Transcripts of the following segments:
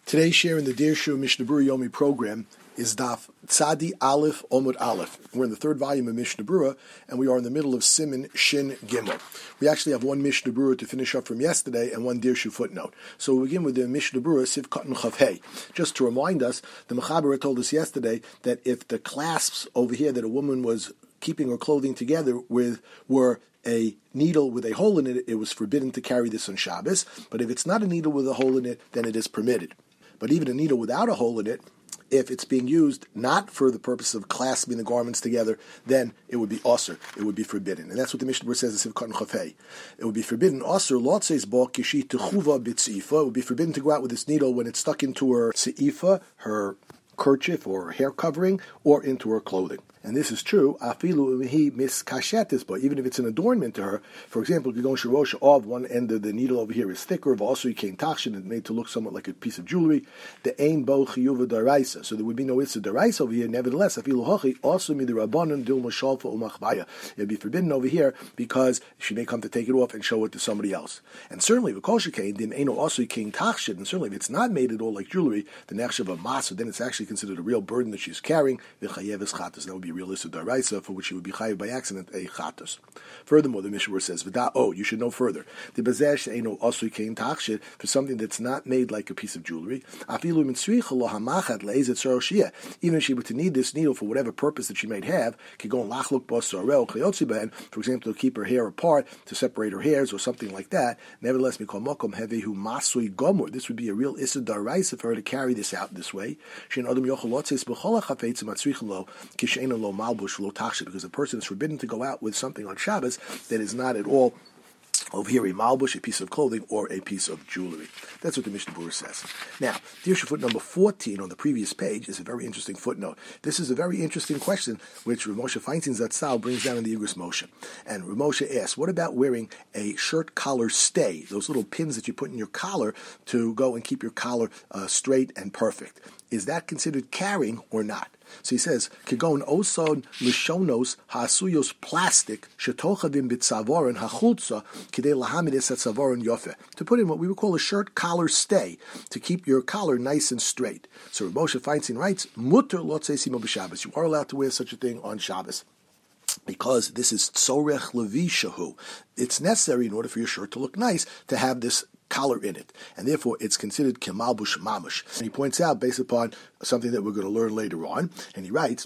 Today's share in the Dirshu Mishnah Berurah Yomi program is Daf Tzadi Aleph Omud Aleph. We're in the third volume of Mishnah Berurah, and we are in the middle of Siman Shin Gimel. We actually have one Mishnah Berurah to finish up from yesterday and one Dirshu footnote. So we'll begin with the Mishnah Berurah Siv Katan Chav Hey. Just to remind us, the Mechaber told us yesterday that if the clasps over here that a woman was keeping her clothing together with were a needle with a hole in it, it was forbidden to carry this on Shabbos. But if it's not a needle with a hole in it, then it is permitted. But even a needle without a hole in it, if it's being used not for the purpose of clasping the garments together, then it would be osur. It would be forbidden. And that's what the Mishnah Berurah says in Sivkot Chafei. It would be forbidden. Osur, lot says, bo kishi techuva b'tzifa. It would be forbidden to go out with this needle when it's stuck into her tzifa, her kerchief or hair covering, or into her clothing. And this is true, afilu he miskashetis, but even if it's an adornment to her, for example, if you go shirosha of one end of the needle over here is thicker, also you came tachshin, it's made to look somewhat like a piece of jewelry, the ein bo chiyuva daraisa, so there would be no issa daraisa over here. Nevertheless, afilu hochi also mi the rabbanon dil mashalfa umachbaya. It would be forbidden over here because she may come to take it off and show it to somebody else. And certainly, the kosher kain din eino also came tachshin, and certainly if it's not made at all like jewelry, the nechshav of masa, then it's actually considered a real burden that she's carrying. The chayev chatas, that would be real issa daraisa, for which she would be chayiv by accident a chatas. Furthermore, the Mishnah says, you should know further. The bazesh eino also came tachshit for something that's not made like a piece of jewelry. Afilu mitzricha lo hamachat leizet saroshia. Even if she were to need this needle for whatever purpose that she might have, could go and lachluk bosarel kliyotzi ben, for example, to keep her hair apart, to separate her hairs or something like that. Nevertheless, mikol mokom hevehu masui gomor. This would be a real issa daraisa for her to carry this out this way. Shen adam yochel lotzes b'chol hachafetz matzricha lo kisheina lo malbush lo tachshit, because a person is forbidden to go out with something on Shabbos that is not at all over here a malbush, a piece of clothing, or a piece of jewelry. That's what the Mishnah Berurah says. Now, Dirshu footnote number 14 on the previous page is a very interesting footnote. This is a very interesting question which Rav Moshe Feinstein Zatzal brings down in the Igros Moshe. And Rav Moshe asks, what about wearing a shirt collar stay, those little pins that you put in your collar to go and keep your collar straight and perfect? Is that considered carrying or not? So he says, Kigon osod lishonos hasuyos plastic shetochavim bitzavoron hachulza kidei lahamidis at tzavoron yofe. To put in what we would call a shirt collar stay, to keep your collar nice and straight. So Rav Moshe Feinstein writes, Mutter lotzesimo b'Shabbos. You are allowed to wear such a thing on Shabbos, because this is tzorech levishahu. It's necessary in order for your shirt to look nice to have this collar in it, and therefore it's considered kemalbush mamush. And he points out, based upon something that we're going to learn later on, and he writes,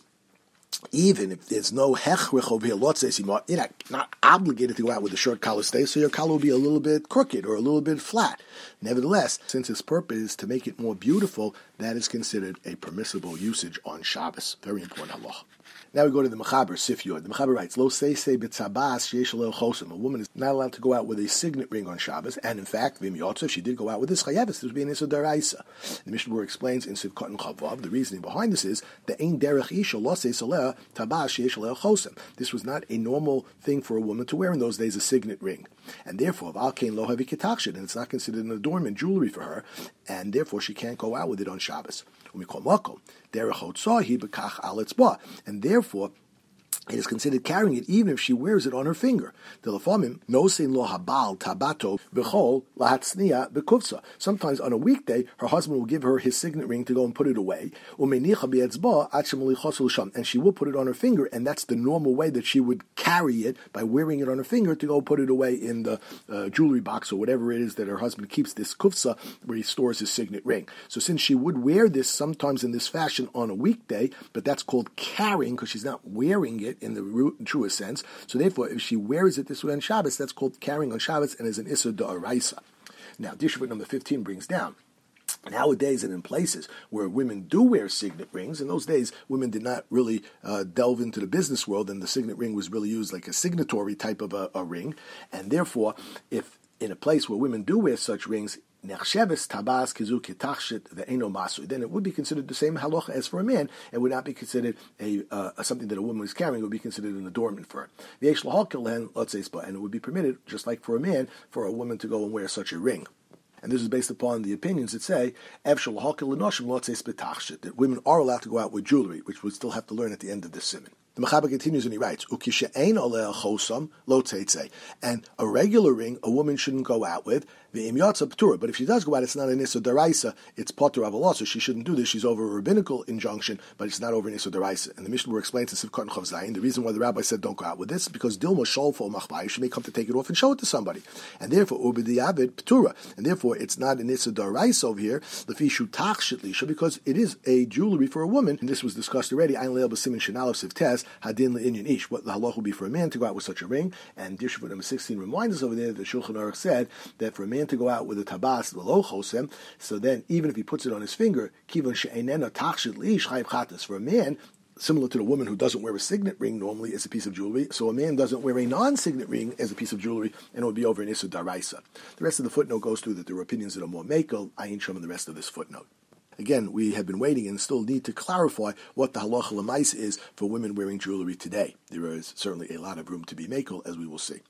even if there's no hechrich over here, you're not obligated to go out with the short collar stay, so your collar will be a little bit crooked or a little bit flat. Nevertheless, since its purpose is to make it more beautiful, that is considered a permissible usage on Shabbos. Very important halacha. Now we go to the Mechaber, Sif Yod. The Mechaber writes, Lo seisei b'tzabas sheyesh alel chosim. A woman is not allowed to go out with a signet ring on Shabbos, and in fact, v'im yotzeh, if she did go out with this chayeves, this would be an issa daraisa. The Mishnah Berurah explains in Sivkot and Chavav, the reasoning behind this is, the ein derech isha lo seis aleh tabas sheyesh alel chosim. This was not a normal thing for a woman to wear in those days, a signet ring. And therefore, v'al kein lo havi ketachshit, and it's not considered an adornment, jewelry for her, and therefore she can't go out with it on Shabbos. And therefore, it is considered carrying it even if she wears it on her finger. Sometimes on a weekday, her husband will give her his signet ring to go and put it away. And she will put it on her finger, and that's the normal way that she would carry it, by wearing it on her finger to go put it away in the jewelry box or whatever it is that her husband keeps, this kufsa, where he stores his signet ring. So since she would wear this sometimes in this fashion on a weekday, but that's called carrying because she's not wearing it in the truest sense. So therefore, if she wears it this way on Shabbos, that's called carrying on Shabbos and is an issa da'araisa. Now, Dirshu number 15 brings down, nowadays and in places where women do wear signet rings, in those days women did not really delve into the business world, and the signet ring was really used like a signatory type of a ring. And therefore, if in a place where women do wear such rings, then it would be considered the same halacha as for a man. It would not be considered something that a woman was carrying. It would be considered an adornment for her. And it would be permitted, just like for a man, for a woman to go and wear such a ring. And this is based upon the opinions that say that women are allowed to go out with jewelry, which we still have to learn at the end of this siman. The Mechaber continues and he writes, and a regular ring a woman shouldn't go out with, But if she does go out, it's not an Issa Daraisa, it's Potter Avala, so she shouldn't do this. She's over a rabbinical injunction, but it's not over an Issa Daraisa. And the Mishnah explains in Sivkot and Chav Zayin, the reason why the rabbi said don't go out with this is because Dilma Sholfo Machbai, she may come to take it off and show it to somebody. And therefore, Ubedi Abed Ptura. And therefore, it's not an Issa Daraisa over here, Lefishu Tach Shitlisha, because it is a jewelry for a woman. And this was discussed already. Ein Leil B'Simin Shenalav Sivtes, Hadin Le'inyan Ish. What the halach would be for a man to go out with such a ring. And Dishvut number 16 reminds us over there that the Shulchan Aruch said that for a man to go out with a tabas, the lo chosem, so then even if he puts it on his finger, kivon she'einena tachshit liish chayiv chatas. For a man, similar to the woman who doesn't wear a signet ring normally as a piece of jewelry, so a man doesn't wear a non-signet ring as a piece of jewelry, and it would be over an Issa Daraisa. The rest of the footnote goes through that there are opinions that are more makel, ayin shom, and the rest of this footnote. Again, we have been waiting and still need to clarify what the halacha l'maisa is for women wearing jewelry today. There is certainly a lot of room to be makel, as we will see.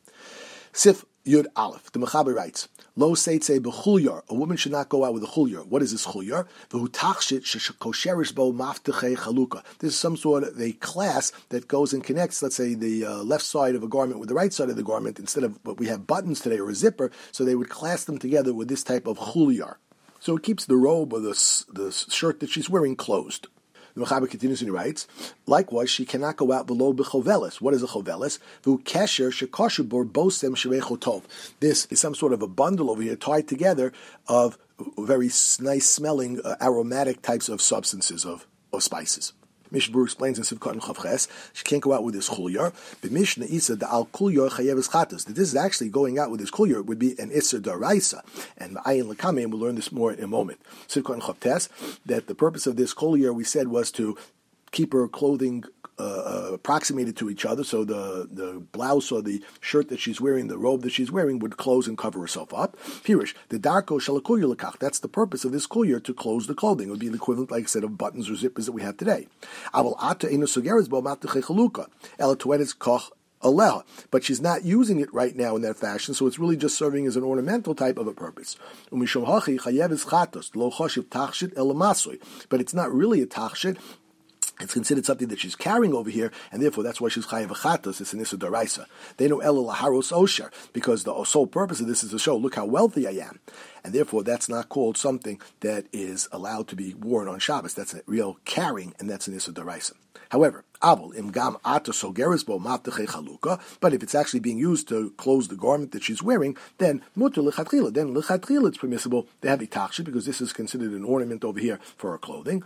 Sif Yud Aleph. The Mechaber writes, Lo seitze b'chulyar. A woman should not go out with a chulyar. What is this chulyar? V'hu tachshit shekosherish bo maftechei chaluka. This is some sort of a class that goes and connects, let's say, the left side of a garment with the right side of the garment, instead of what we have buttons today or a zipper, so they would clasp them together with this type of chulyar. So it keeps the robe or the shirt that she's wearing closed. The Mechaber continues and he writes, likewise, she cannot go out below b'choveles. What is a choveles? V'hu kesher shekosher bor bosem shevechotov. This is some sort of a bundle over here tied together of very nice smelling aromatic types of substances, of spices. Mishnah Berurah explains in Sivkot and Chavches, she can't go out with this chulyar. But Mishnah Isa the al kulyar chayeves chatas. That this is actually going out with this chulyar would be an Issa Daraisa. And Ayin Lakame, and we'll learn this more in a moment. Sivkot and Chavtes, that the purpose of this chulyar, we said, was to keep her clothing approximated to each other, so the blouse or the shirt that she's wearing, the robe that she's wearing, would close and cover herself up. Pirish, the darko shalakulyar lekach. That's the purpose of this kulyar, to close the clothing. It would be the equivalent, like I said, of buttons or zippers that we have today. Aval ata eno sugeres bo matachei chaluka ela tuedes koch aleha. But she's not using it right now in that fashion, so it's really just serving as an ornamental type of a purpose. Umishom hachi chayeves chatos lo choshiv tachshit elamasoi. But it's not really a tachshit. It's considered something that she's carrying over here, and therefore that's why she's chayav v'chatos. It's an issa daraisa. They know ela laharos osher, because the sole purpose of this is to show, look how wealthy I am, and therefore that's not called something that is allowed to be worn on Shabbos. That's a real carrying, and that's an issa daraisa. However, avol im gam ata sogeres bo matachei chaluka. But if it's actually being used to close the garment that she's wearing, then mutter lechatchila. Then lechatchila it's permissible to have a tachshit, because this is considered an ornament over here for her clothing.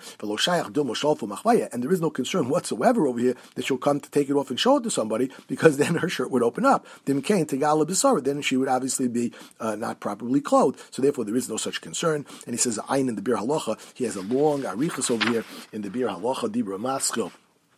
And there is no concern whatsoever over here that she'll come to take it off and show it to somebody, because then her shirt would open up. Then she would obviously be not properly clothed. So therefore there is no such concern. And he says ayin in the Bir Halacha. He has a long arichas over here in the Bir Halacha Dibra Maschil.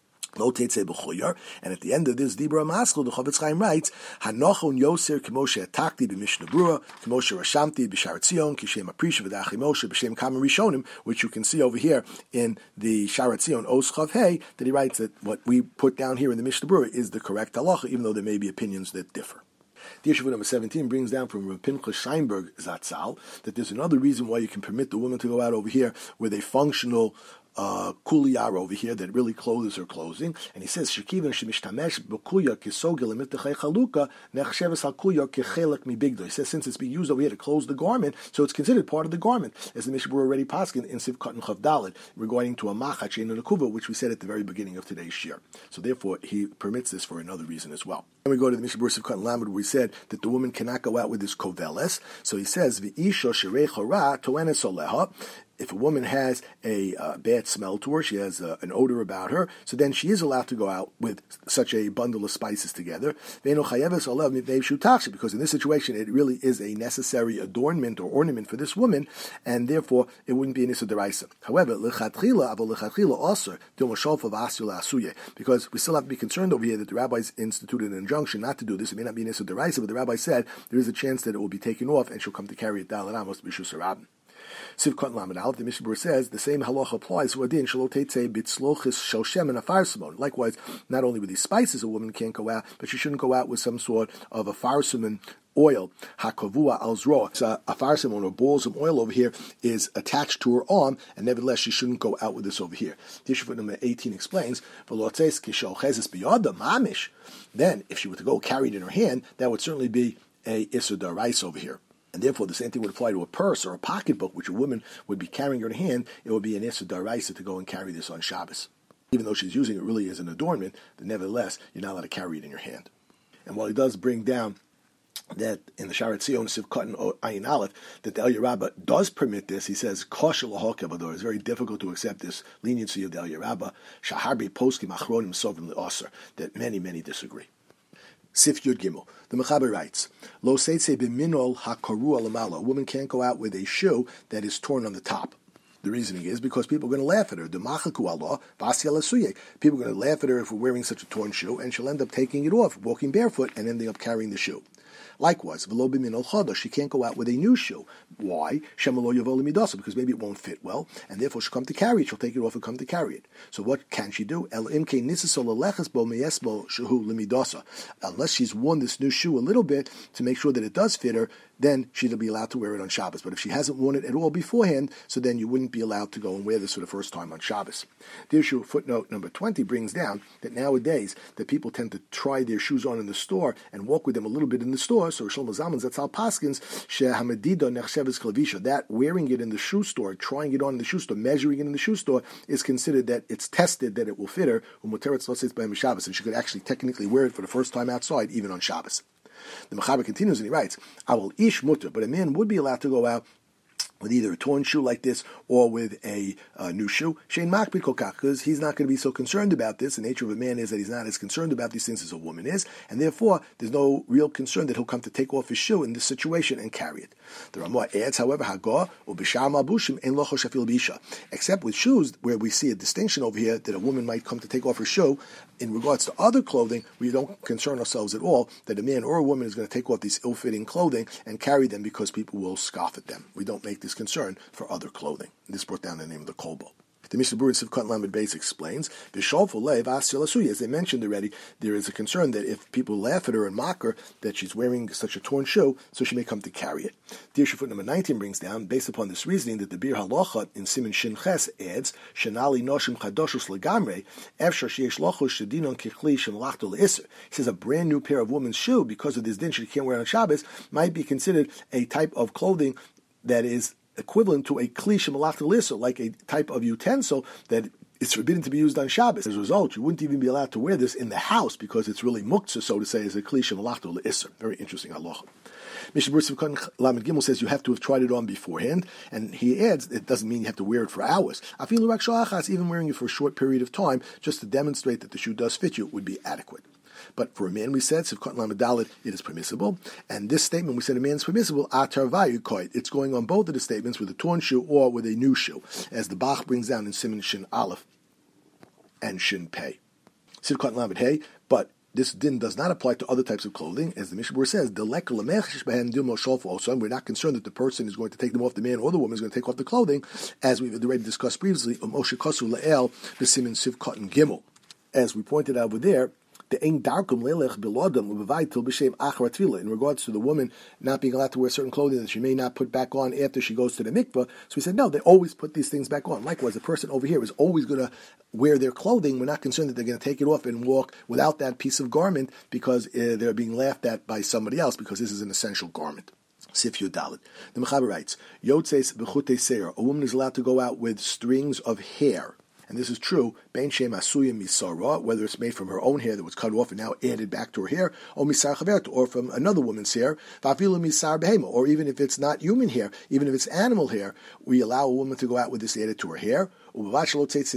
And at the end of this Dibra Maschil, the Chofetz Chaim writes, Hanochon Yoser K'moshe Atakti b'Mishnah Berurah, K'moshe Rashamti b'Sharat Zion, Kishem Aprisha v'Dachi Moshe b'Shem Kamen Rishonim, which you can see over here in the Sharat Zion Os Chav Hey, that he writes that what we put down here in the Mishnah Berurah is the correct halacha, even though there may be opinions that differ. The issue number 17 brings down from Rav Pinchas Scheinberg Zatzal that there's another reason why you can permit the woman to go out over here with a functional kuliyar over here that really clothes her clothing. And he says, Shekivan shemishtamesh b'kuya kisogel emitachei chaluka nechsheves hakuya kechelek mibigdo. He says, since it's being used over here to close the garment, so it's considered part of the garment, as the Mishnah Berurah already paskin in Sivkot and Chav Daled, regarding to a machat she'ein nekuva, which we said at the very beginning of today's shir. So therefore, he permits this for another reason as well. And we go to the Mishnah Berurah Sivkot and Lamed, where we said that the woman cannot go out with this koveles. So he says, V'isha sherecha ra toenes oleha. If a woman has a bad smell to her, she has an odor about her, so then she is allowed to go out with such a bundle of spices together. Because in this situation, it really is a necessary adornment or ornament for this woman, and therefore it wouldn't be an issa deraisa. However, because we still have to be concerned over here that the rabbis instituted an injunction not to do this. It may not be an issa deraisa, but the rabbi said there is a chance that it will be taken off, and she'll come to carry it down. Sivkot Lamed Aleph, the Mishnah Berurah says the same halacha applies to adin shalotetze bitzlochis shoshem and a farsimon. Likewise, not only with these spices a woman can't go out, but she shouldn't go out with some sort of a farsimon oil, hakavua alzro. So a farsimon or balls of oil over here is attached to her arm, and nevertheless she shouldn't go out with this over here. Tishuvot number 18 explains, then if she were to go carry it in her hand, that would certainly be a Issa Daraisa over here. And therefore, the same thing would apply to a purse or a pocketbook, which a woman would be carrying in her hand. It would be an Issa Daraisa to go and carry this on Shabbos. Even though she's using it really as an adornment, but nevertheless, you're not allowed to carry it in your hand. And while he does bring down that in the Sharat Zion, Sivkot Ayin Aleph, that the Eliyah Rabbah does permit this, he says, Koshel HaHokevador, it's very difficult to accept this leniency of the Eliyah Rabbah, Shaharbi Poskim Achronim Sovim Le'osar, that many, many disagree. Sif Yud Gimel. The Mechaber writes, Lo seitze b'minol hakaru alamala. A woman can't go out with a shoe that is torn on the top. The reasoning is because people are going to laugh at her. People are going to laugh at her if we're wearing such a torn shoe, and she'll end up taking it off, walking barefoot, and ending up carrying the shoe. Likewise, she can't go out with a new shoe. Why? Because maybe it won't fit well, and therefore she'll come to carry it. She'll take it off and come to carry it. So what can she do? Unless she's worn this new shoe a little bit to make sure that it does fit her, then she'll be allowed to wear it on Shabbos. But if she hasn't worn it at all beforehand, so then you wouldn't be allowed to go and wear this for the first time on Shabbos. The issue, footnote number 20, brings down that nowadays that people tend to try their shoes on in the store and walk with them a little bit in the store. So Shlomo Zalman Zatzal Paskins shehamedido nechsheves klavisha, that wearing it in the shoe store, trying it on in the shoe store, measuring it in the shoe store is considered that it's tested that it will fit her. And she could actually technically wear it for the first time outside, even on Shabbos. The Mechaber continues and he writes, "Awal ish mutter," but a man would be allowed to go out with either a torn shoe like this or with a new shoe. Shein makbid kol kach, because he's not going to be so concerned about this. The nature of a man is that he's not as concerned about these things as a woman is, and therefore there's no real concern that he'll come to take off his shoe in this situation and carry it. The Ramah adds, however, Hagah ubishar malbushim en lo choshafil bisha, except with shoes where we see a distinction over here that a woman might come to take off her shoe. In regards to other clothing, we don't concern ourselves at all that a man or a woman is going to take off these ill-fitting clothing and carry them because people will scoff at them. We don't make this concern for other clothing. This brought down the name of the Kolbo. The Mishnah Berurah in Sivkot Lamed Beis explains, as they mentioned already, there is a concern that if people laugh at her and mock her that she's wearing such a torn shoe, so she may come to carry it. The issue footnote number 19 brings down, based upon this reasoning, that the Bir Halachot in Siman Shin Ches adds, Shenali Noshim Chadoshus Legamre, Efshar Sheyesh Lochus Shedinon Kichli Shenlachto Le'Isr. He says a brand new pair of woman's shoe, because of this din she can't wear on Shabbos, might be considered a type of clothing that is equivalent to a klish malach l'isser, like a type of utensil that it's forbidden to be used on Shabbos. As a result, you wouldn't even be allowed to wear this in the house because it's really muktzah, so to say, as a klish malach l'isser. Very interesting halacha. Mishnah Berurah Lamed Gimel says you have to have tried it on beforehand, and he adds it doesn't mean you have to wear it for hours. Afilu rak sha'achas, even wearing it for a short period of time, just to demonstrate that the shoe does fit you, would be adequate. But for a man, we said, Sivkot Lamed Dalet, it is permissible. And this statement, we said a man is permissible, Atar Vayu Koit. It's going on both of the statements with a torn shoe or with a new shoe, as the Bach brings down in Siman Shin Aleph and Shin Pei. Sivkot Lamed Hey, but this din does not apply to other types of clothing, as the Mishnah Berurah says, we're not concerned that the person is going to take them off, the man or the woman is going to take off the clothing, as we've already discussed previously, as we pointed out over there, in regards to the woman not being allowed to wear certain clothing that she may not put back on after she goes to the mikveh. So we said, no, they always put these things back on. Likewise, the person over here is always going to wear their clothing. We're not concerned that they're going to take it off and walk without that piece of garment because they're being laughed at by somebody else because this is an essential garment. Sif Yudalit. The Mechaber writes, Yotzeis b'chutei seir, a woman is allowed to go out with strings of hair. And this is true, bein shem asuyim misara, whether it's made from her own hair that was cut off and now added back to her hair, or misar chavert, or from another woman's hair, vafilu misar behema, or even if it's not human hair, even if it's animal hair, we allow a woman to go out with this added to her hair. But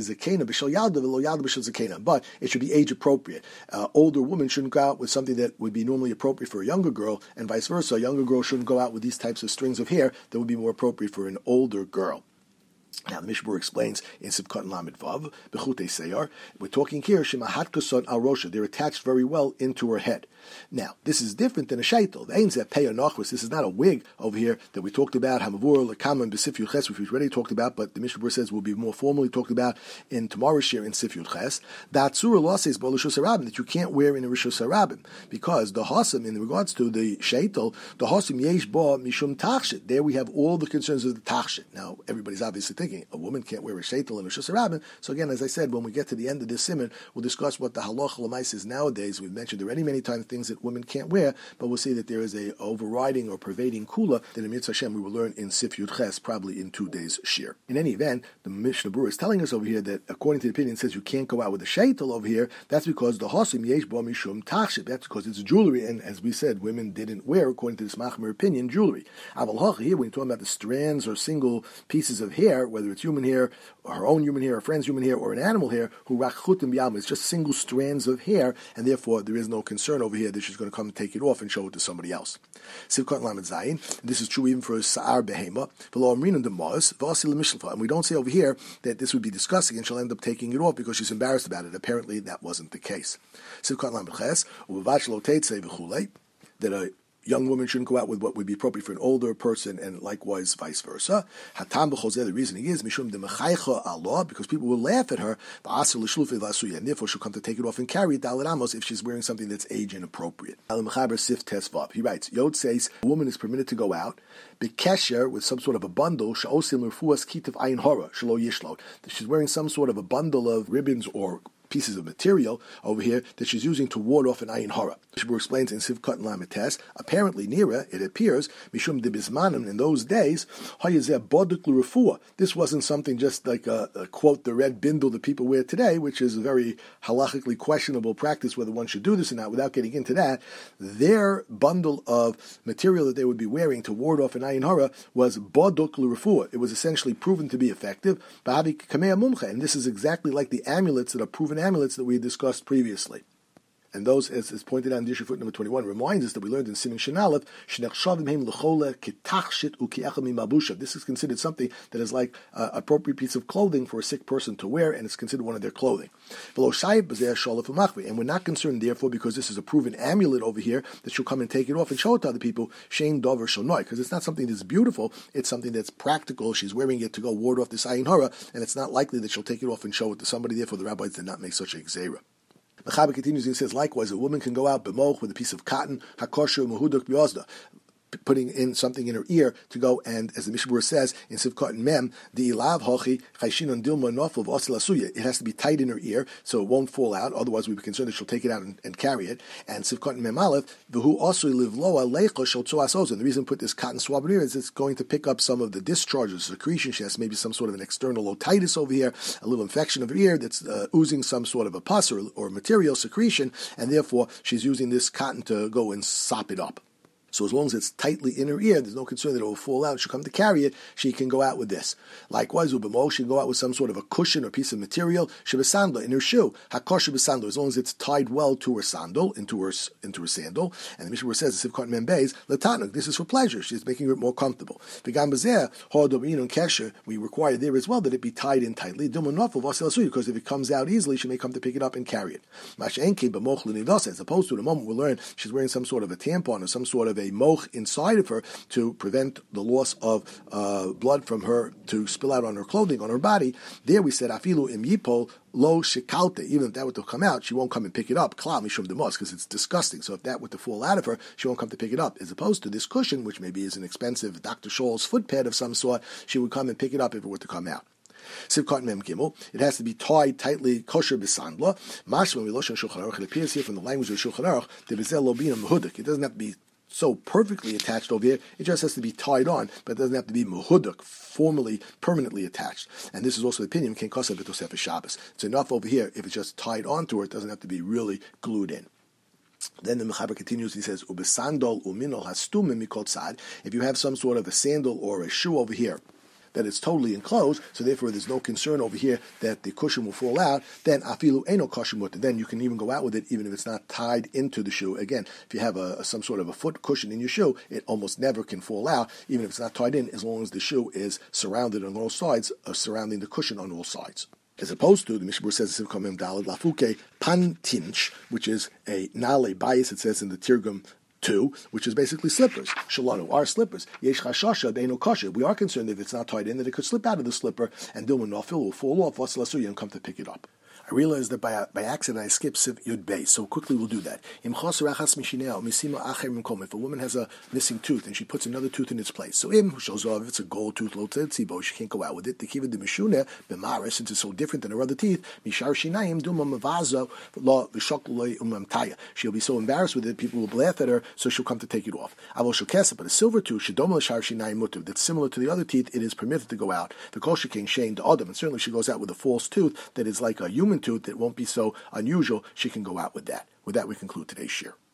it should be age appropriate. Older women shouldn't go out with something that would be normally appropriate for a younger girl, and vice versa. A younger girl shouldn't go out with these types of strings of hair that would be more appropriate for an older girl. Now, the Mishnah Berurah explains in Sivkot Lamed Vav, Bechutei Seyar, we're talking here, Shemahat Kasot Al Rosha, they're attached very well into her head. Now, this is different than a shaitel. This is not a wig over here that we talked about, Hamavur, Lekam, and B'Sif Yud Ches, which we've already talked about, but the Mishnah Berurah says will be more formally talked about in tomorrow's share in Sif Yud Ches. That Surah Law says, that you can't wear in a Rishos Harabim, because the Hasim, in regards to the shaitel, the Hasim Yesh Ba Mishum Tachshit, there we have all the concerns of the Tachshit. Now, everybody's obviously thinking a woman can't wear a sheitel and a shus harabim. So again, as I said, when we get to the end of this siman, we'll discuss what the halacha l'mais is nowadays. We've mentioned already many times things that women can't wear, but we'll see that there is a overriding or pervading kula that in Mitzvah Hashem we will learn in Sif Yud Ches, probably in 2 days shir. In any event, the Mishnah Berurah is telling us over here that according to the opinion says you can't go out with a sheitel over here. That's because the hosim yesh bo mishum tachshib. That's because it's jewelry, and as we said, women didn't wear, according to this machmer opinion, jewelry. Aval hacha here, when you're talking about the strands or single pieces of hair, whether it's human hair, or her own human hair, a friend's human hair, or an animal hair, who rachchutim b'yalma, it's just single strands of hair, and therefore there is no concern over here that she's going to come and take it off and show it to somebody else. Sivkot lamed zayin. This is true even for a sa'ar behema. And we don't say over here that this would be disgusting and she'll end up taking it off because she's embarrassed about it. Apparently that wasn't the case. That a young woman shouldn't go out with what would be appropriate for an older person, and likewise vice versa. The reasoning is because people will laugh at her, and therefore she'll come to take it off and carry it if she's wearing something that's age inappropriate. He writes, Yod says a woman is permitted to go out b'kesher with some sort of a bundle. She's wearing some sort of a bundle of ribbons or pieces of material over here that she's using to ward off an ayin hara. Shibur explains in Sivkot and Lametes, apparently Nira, it appears, Mishum de Bismanim, in those days, this wasn't something just like a quote, the red bindle that people wear today, which is a very halachically questionable practice whether one should do this or not. Without getting into that, their bundle of material that they would be wearing to ward off an ayin hara was boduk l'refuah. It was essentially proven to be effective, and this is exactly like the amulets that are proven amulets that we discussed previously. And those, as pointed out in the issue foot number 21, reminds us that we learned in Siman Shin Aleph, this is considered something that is like an appropriate piece of clothing for a sick person to wear, and it's considered one of their clothing. And we're not concerned, therefore, because this is a proven amulet over here, that she'll come and take it off and show it to other people, because it's not something that's beautiful, it's something that's practical. She's wearing it to go ward off this ayin hara, and it's not likely that she'll take it off and show it to somebody. Therefore, the rabbis did not make such a gzeira. The Chaber continues and says, likewise, a woman can go out b'moch with a piece of cotton, hakosher mahuduk b'yozda, putting in something in her ear to go, and as the Mishnah Berurah says in Sivkot and Mem, the ilav hochi chayshinon dilma nofel v'osel asuya. It has to be tight in her ear so it won't fall out. Otherwise, we'd be concerned that she'll take it out and carry it. And Sivkot and Mem Aleph, v'hu also live loa leicha shel tzoas ozen. The reason we put this cotton swab in her ear is it's going to pick up some of the discharges, secretion. She has maybe some sort of an external otitis over here, a little infection of her ear that's oozing some sort of a pus or material secretion, and therefore she's using this cotton to go and sop it up. So as long as it's tightly in her ear, there's no concern that it will fall out. She'll come to carry it, she can go out with this. Likewise, Ubamo, she can go out with some sort of a cushion or piece of material, Shabasandla, in her shoe. Hakosh Shabasandla, as long as it's tied well to her sandal, into her sandal. And the Mishnah Berurah says, Sivkot Membeis, Latanuk, this is for pleasure. She's making it more comfortable. We require there as well that it be tied in tightly, because if it comes out easily, she may come to pick it up and carry it. As opposed to the moment we'll learn she's wearing some sort of a tampon or some sort of a moch inside of her to prevent the loss of blood from her to spill out on her clothing, on her body. There we said, afilu im yipol lo shikalte. Even if that were to come out, she won't come and pick it up. Kla mishum demos, because it's disgusting. So if that were to fall out of her, she won't come to pick it up. As opposed to this cushion, which maybe is an expensive Dr. Scholl's foot pad of some sort, she would come and pick it up if it were to come out. Sivkot Mem Gimel, it has to be tied tightly kosher b'sandla. Mashma miloshan Shulchan Aruch. It appears here from the language of Shulchan Aruch that b'zel lo bina mehudik. It doesn't have to be so perfectly attached over here, it just has to be tied on, but it doesn't have to be muhuduk, formally, permanently attached. And this is also the opinion, Ken Kosa B'Tosefes Shabbos. It's enough over here, if it's just tied onto her, it doesn't have to be really glued in. Then the Mechaber continues, he says, Ubesandol uminol hastumim mikol tzad. If you have some sort of a sandal or a shoe over here, that it's totally enclosed, so therefore there's no concern over here that the cushion will fall out, then afilu eno kosher mutter. Then you can even go out with it even if it's not tied into the shoe. Again, if you have some sort of a foot cushion in your shoe, it almost never can fall out, even if it's not tied in, as long as the shoe is surrounded on all sides, surrounding the cushion on all sides. As opposed to, the Mishnah Berurah says, lafuke pantinch, which is a nale bias, it says in the Tirgum 2, which is basically slippers. Shalanu are slippers. Yesh chashasha deino kosher. We are concerned if it's not tied in that it could slip out of the slipper and dilma nafil will fall off. Vasilasuya and come to pick it up. I realized that by accident I skipped Siv Yud Bey, so quickly we'll do that. If a woman has a missing tooth and she puts another tooth in its place, so if it's a gold tooth, she can't go out with it. The kiva de mishune b'maris, since it's so different than her other teeth, mishar shinayim duma mavaza lo v'shoklo umamtaya. She'll be so embarrassed with it, people will laugh at her, so she'll come to take it off. Avol shokesa, but a silver tooth shedoma l'shar shinayim mutiv, that's similar to the other teeth, it is permitted to go out. The kol shekein shein to adam, and certainly she goes out with a false tooth that is like a human tooth that won't be so unusual. She can go out with that. With that, we conclude today's shir.